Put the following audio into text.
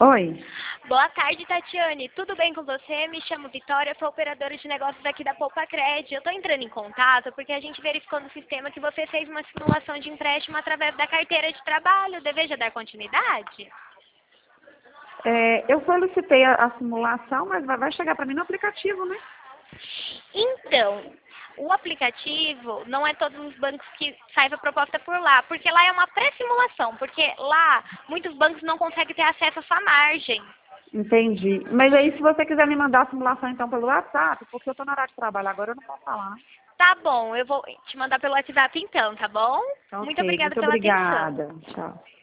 Oi. Boa tarde, Tatiane. Tudo bem com você? Me chamo Vitória, sou operadora de negócios aqui da Poupacred. Eu estou entrando em contato porque a gente verificou no sistema que você fez uma simulação de empréstimo através da carteira de trabalho. Deseja dar continuidade? Eu solicitei a simulação, mas vai chegar para mim no aplicativo, né? Então, o aplicativo não é todos os bancos que saem a proposta por lá, porque lá é uma pré-simulação, porque lá muitos bancos não conseguem ter acesso à sua margem. Entendi. Mas aí, se você quiser me mandar a simulação, então, pelo WhatsApp, porque eu estou na hora de trabalho agora, eu não posso falar. Tá bom, eu vou te mandar pelo WhatsApp então, tá bom? Muito Ok, obrigada muito pela atenção. obrigada. Tchau.